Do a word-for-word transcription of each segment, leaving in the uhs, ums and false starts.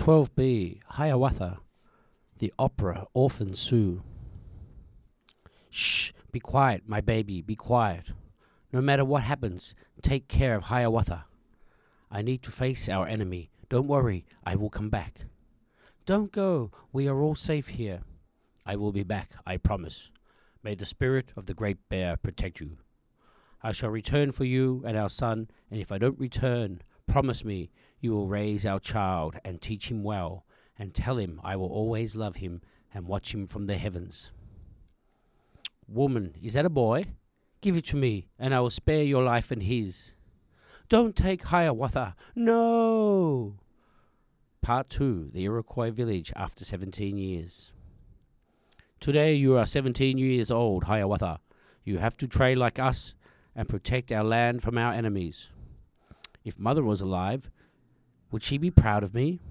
twelve B. Hiawatha, the Opera Orphan Sue. Shh, be quiet, my baby, be quiet. No matter what happens, take care of Hiawatha. I need to face our enemy. Don't worry, I will come back. Don't go, we are all safe here. I will be back, I promise. May the spirit of the great bear protect you. I shall return for you and our son, and if I don't return, promise me you will raise our child and teach him well, and tell him I will always love him and watch him from the heavens. Woman, is that a boy? Give it to me, and I will spare your life and his. Don't take Hiawatha, no! Part two, the Iroquois village after seventeen years. Today you are seventeen years old, Hiawatha. You have to trade like us and protect our land from our enemies. If Mother was alive, would she be proud of me?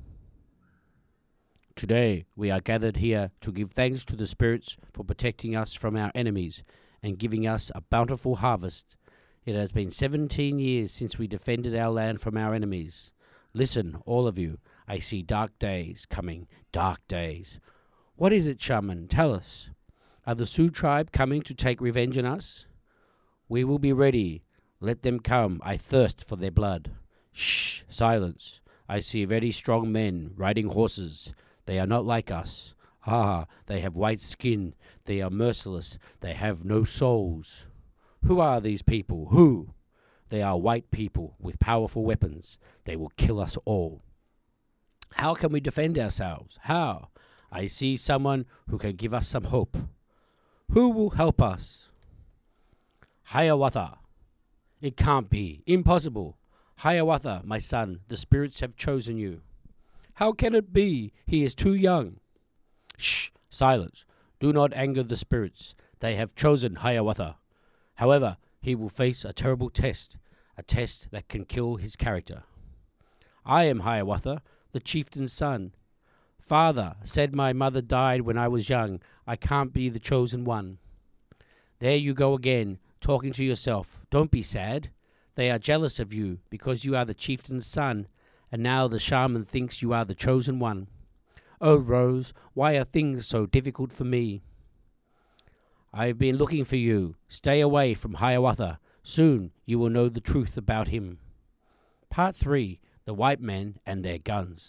Today we are gathered here to give thanks to the spirits for protecting us from our enemies and giving us a bountiful harvest. It has been seventeen years since we defended our land from our enemies. Listen, all of you, I see dark days coming, dark days. What is it, shaman? Tell us. Are the Sioux tribe coming to take revenge on us? We will be ready. Let them come. I thirst for their blood. Shh, silence. I see very strong men riding horses. They are not like us. Ah, they have white skin. They are merciless. They have no souls. Who are these people? Who? They are white people with powerful weapons. They will kill us all. How can we defend ourselves? How? I see someone who can give us some hope. Who will help us? Hiawatha. It can't be. Impossible. Hiawatha, my son, the spirits have chosen you. How can it be? He is too young. Shh, silence. Do not anger the spirits. They have chosen Hiawatha. However, he will face a terrible test, a test that can kill his character. I am Hiawatha, the chieftain's son. Father said my mother died when I was young. I can't be the chosen one. There you go again, talking to yourself. Don't be sad. They are jealous of you because you are the chieftain's son, and now the shaman thinks you are the chosen one. Oh, Rose, why are things so difficult for me? I have been looking for you. Stay away from Hiawatha. Soon you will know the truth about him. Part three, the white men and their guns.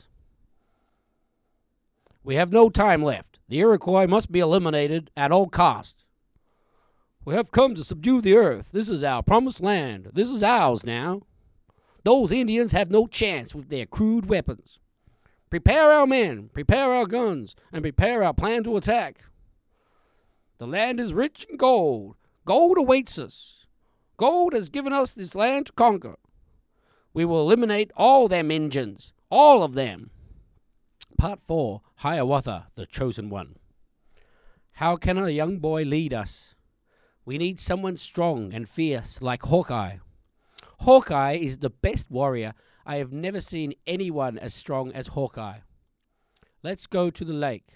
We have no time left. The Iroquois must be eliminated at all costs. We have come to subdue the earth. This is our promised land. This is ours now. Those Indians have no chance with their crude weapons. Prepare our men, prepare our guns, and prepare our plan to attack. The land is rich in gold. Gold awaits us. Gold has given us this land to conquer. We will eliminate all them Injuns, all of them. Part four, Hiawatha, the chosen one. How can a young boy lead us? We need someone strong and fierce like Hawkeye. Hawkeye is the best warrior. I have never seen anyone as strong as Hawkeye. Let's go to the lake.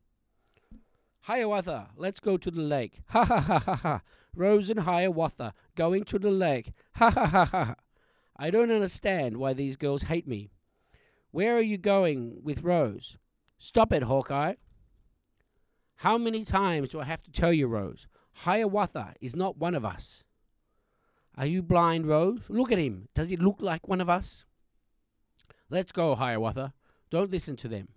Hiawatha, let's go to the lake. Ha ha ha ha ha. Rose and Hiawatha going to the lake. Ha ha ha ha. I don't understand why these girls hate me. Where are you going with Rose? Stop it, Hawkeye. How many times do I have to tell you, Rose? Hiawatha is not one of us. Are you blind, Rose? Look at him. Does he look like one of us? Let's go, Hiawatha. Don't listen to them.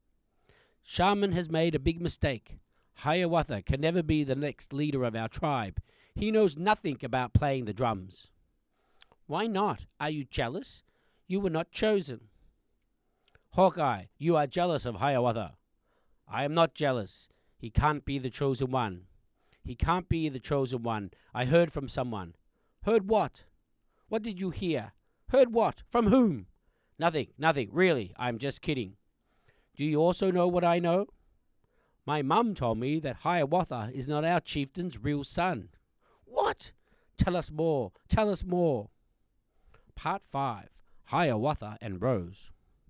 Shaman has made a big mistake. Hiawatha can never be the next leader of our tribe. He knows nothing about playing the drums. Why not? Are you jealous? You were not chosen. Hawkeye, you are jealous of Hiawatha. I am not jealous. He can't be the chosen one. He can't be the chosen one. I heard from someone. Heard what? What did you hear? Heard what? From whom? Nothing, nothing, really. I'm just kidding. Do you also know what I know? My mum told me that Hiawatha is not our chieftain's real son. What? Tell us more. Tell us more. Part five, Hiawatha and Rose.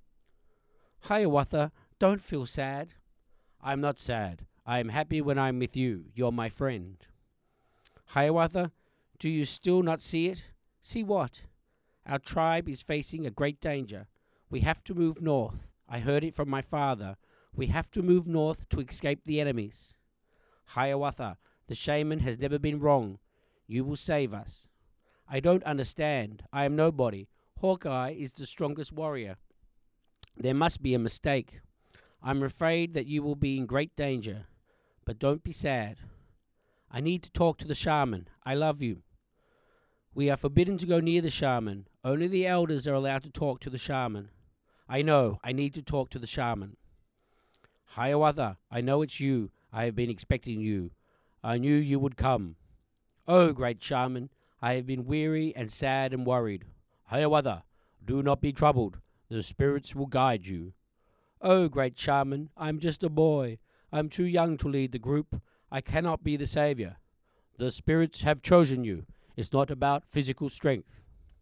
Hiawatha, don't feel sad. I'm not sad. I am happy when I'm with you. You're my friend. Hiawatha, do you still not see it? See what? Our tribe is facing a great danger. We have to move north. I heard it from my father. We have to move north to escape the enemies. Hiawatha, the shaman has never been wrong. You will save us. I don't understand. I am nobody. Hawkeye is the strongest warrior. There must be a mistake. I'm afraid that you will be in great danger. But don't be sad. I need to talk to the shaman. I love you. We are forbidden to go near the shaman. Only the elders are allowed to talk to the shaman. I know. I need to talk to the shaman. Hiawatha, I know it's you. I have been expecting you. I knew you would come. Oh, great shaman, I have been weary and sad and worried. Hiawatha, do not be troubled. The spirits will guide you. Oh, great shaman, I am just a boy. I am too young to lead the group. I cannot be the savior. The spirits have chosen you. It's not about physical strength.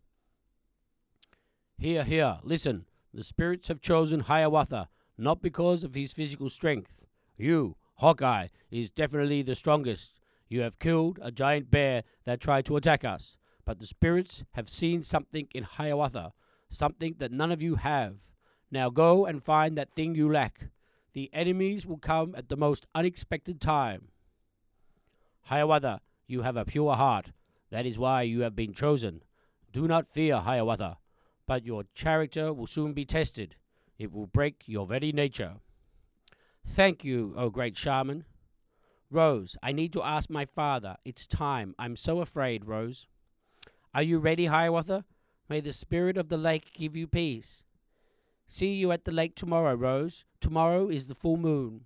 Here, here, listen. The spirits have chosen Hiawatha, not because of his physical strength. You, Hawkeye, is definitely the strongest. You have killed a giant bear that tried to attack us. But the spirits have seen something in Hiawatha, something that none of you have. Now go and find that thing you lack. The enemies will come at the most unexpected time. Hiawatha, you have a pure heart. That is why you have been chosen. Do not fear, Hiawatha, but your character will soon be tested. It will break your very nature. Thank you, O great shaman. Rose, I need to ask my father. It's time. I'm so afraid, Rose. Are you ready, Hiawatha? May the spirit of the lake give you peace. See you at the lake tomorrow, Rose. Tomorrow is the full moon.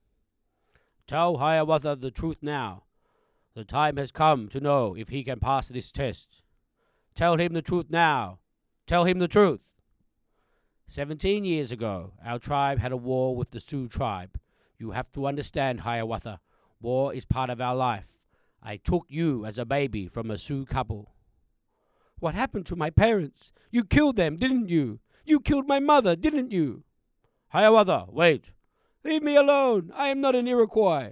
Tell Hiawatha the truth now. The time has come to know if he can pass this test. Tell him the truth now. Tell him the truth. Seventeen years ago, our tribe had a war with the Sioux tribe. You have to understand, Hiawatha. War is part of our life. I took you as a baby from a Sioux couple. What happened to my parents? You killed them, didn't you? You killed my mother, didn't you? Hiawatha, wait. Leave me alone. I am not an Iroquois.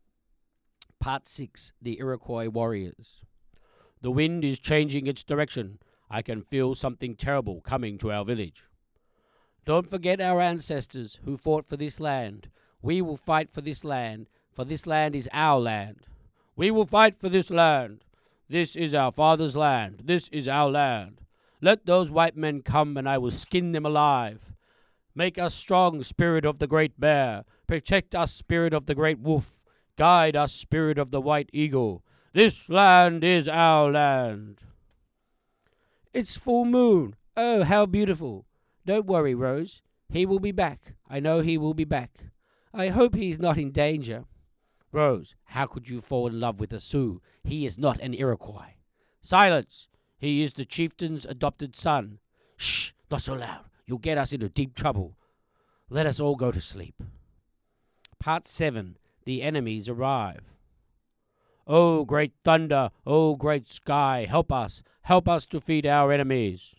Part six. The Iroquois Warriors. The wind is changing its direction. I can feel something terrible coming to our village. Don't forget our ancestors who fought for this land. We will fight for this land, for this land is our land. We will fight for this land. This is our father's land. This is our land. Let those white men come and I will skin them alive. Make us strong, spirit of the great bear. Protect us, spirit of the great wolf. Guide us, spirit of the white eagle. This land is our land. It's full moon. Oh, how beautiful. Don't worry, Rose. He will be back. I know he will be back. I hope he is not in danger. Rose, how could you fall in love with a Sioux? He is not an Iroquois. Silence! He is the chieftain's adopted son. Shh! Not so loud. You'll get us into deep trouble. Let us all go to sleep. Part seven. The enemies arrive. Oh, great thunder! Oh, great sky! Help us! Help us to feed our enemies!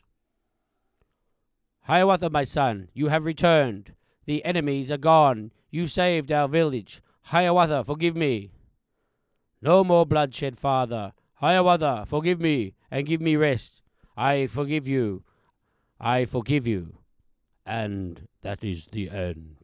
Hiawatha, my son, you have returned. The enemies are gone. You saved our village. Hiawatha, forgive me. No more bloodshed, father. Hiawatha, forgive me, and give me rest. I forgive you. I forgive you. And that is the end.